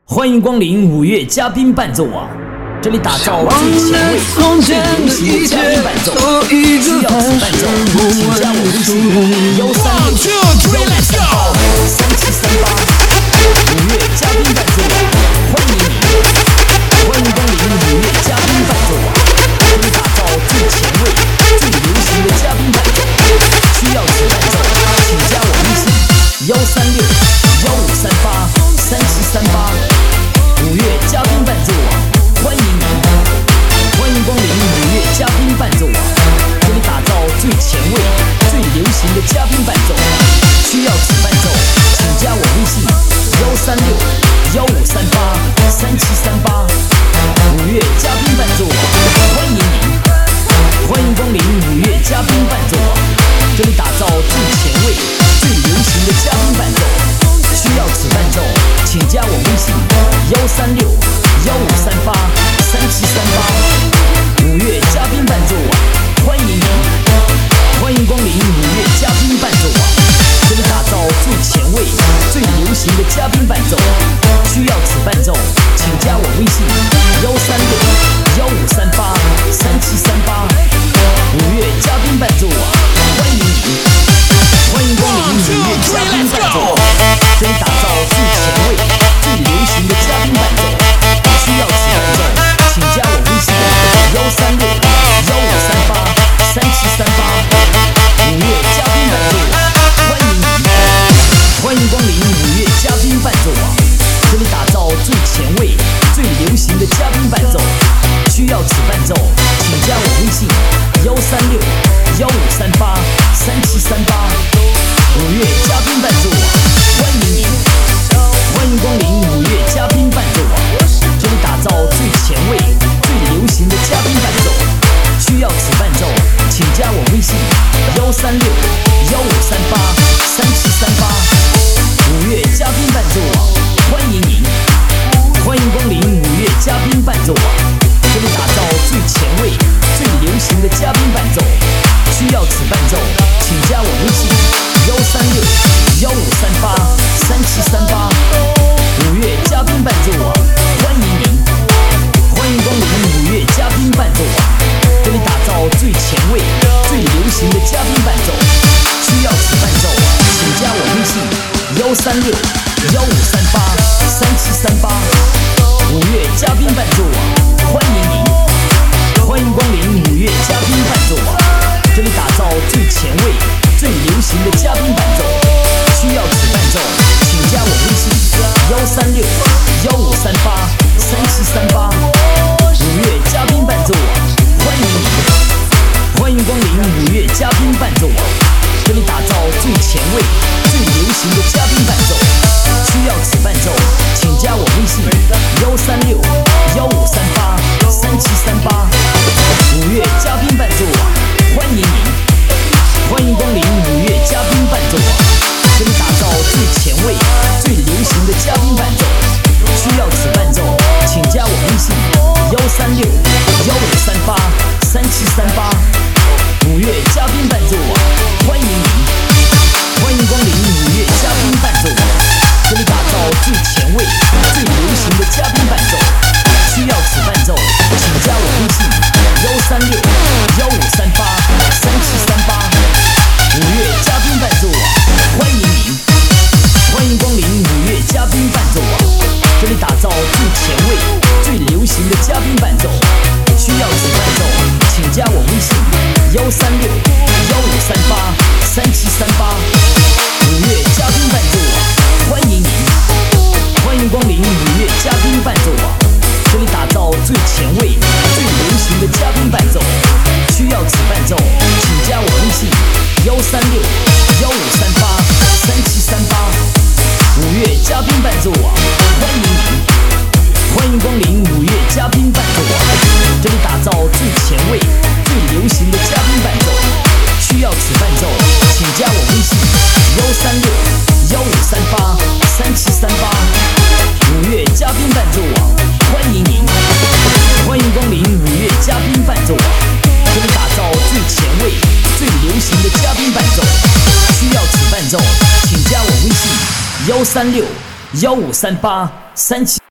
欢迎光临五月嘉宾伴奏网，这里打造最前卫、最流行的嘉宾伴奏。需要此伴奏，请加我微信136-1538-3738。五月嘉宾伴奏网，欢迎你！欢迎光临五月嘉宾伴奏网，这里打造最前卫、最流行的嘉宾伴奏。需要此伴奏，请加我微信136-1538-3738。五月嘉宾伴奏网，欢迎你！欢迎光临五月嘉宾伴奏网，这里打造最前卫、最流行的嘉宾伴奏。需要此伴奏，请加我微信136-1538-3738。五月嘉宾伴奏网，欢迎你！欢迎光临五月嘉宾伴奏网，这里打造最前卫、最流行的嘉宾伴奏。需要此伴奏，请加我微信136-1538-3738。五月嘉宾伴奏网，欢迎你！欢迎光临五月嘉宾伴奏网，这里打造最前卫、最流行的嘉宾伴奏。需要此伴奏，请加我微信136-1538-3738。五月嘉宾伴奏网，欢迎你！欢迎光临五月嘉宾伴奏网，这里打造最前卫、最流行的嘉宾伴奏。需要此伴奏，请加我微信136-1538-3738。五月嘉宾伴奏网，欢迎你！欢迎光临五月嘉宾伴奏网，这里打造最前卫、最流行的嘉宾伴奏。需要此伴奏，请加我微信136-1538-3738。五月嘉宾伴奏网，欢迎你！欢迎光临五月嘉宾伴奏网，这里打造最前卫、最流行的嘉宾伴奏。需要此伴奏，请加我微信136-1538-3738。五月嘉宾伴奏网，欢迎你！欢迎光临五月嘉宾伴奏网，这里打造最前卫、最流行的嘉宾伴奏。需要此伴奏，请加我微信136-1538-3738。五月嘉宾伴奏网，欢迎你！欢迎光临五月嘉宾伴奏网，这里打造最前卫、最流行的嘉宾伴奏。需要此伴奏，请加我微信136-1538-3738。五月嘉宾伴奏网，欢迎你！欢迎光临五月嘉宾伴奏网，这里打造最前卫、最流行的嘉宾伴奏。需要此伴奏，请加我微信136-1538-3738。五月嘉宾伴奏网，欢迎你！欢迎光临五月嘉宾伴奏网，这里打造最前卫、最流行的嘉宾伴奏。需要此伴奏，请加我微信136-1538-3738。五月嘉宾伴奏网，欢迎你！欢迎光临五月嘉宾伴奏网，这里打造最前卫、最流行的嘉宾伴奏。需要此伴奏，请加我微信136-1538-3738。五月嘉宾伴奏网，欢迎你！欢迎光临五月嘉宾伴奏网，这里打造最前卫、最流行的嘉宾伴奏。需要此伴奏，请加我微信136-1538-3738。五月嘉宾伴奏网，欢迎你！欢迎光临五月嘉宾伴奏网，这里打造最前卫、最流行的嘉宾伴奏。需要此伴奏，请加我微信136-1538-3738。五月嘉宾伴奏网，欢迎你！欢迎光临五月嘉宾伴奏网，这里打造最前卫、最流行的嘉宾伴奏。需要此伴奏，请加我微信136-1538-3738。五月嘉宾伴奏网，欢迎你！欢迎光临五月嘉宾伴奏网，这里打造最前卫、最流行的嘉宾伴奏。需要此伴奏，请加我微信136-1538-3738。五月嘉宾伴奏网，欢迎你！欢迎光临五月嘉宾伴奏网，这里打造最前卫、最流行的嘉宾伴奏。需要此伴奏，请加我微信136-1538-3738。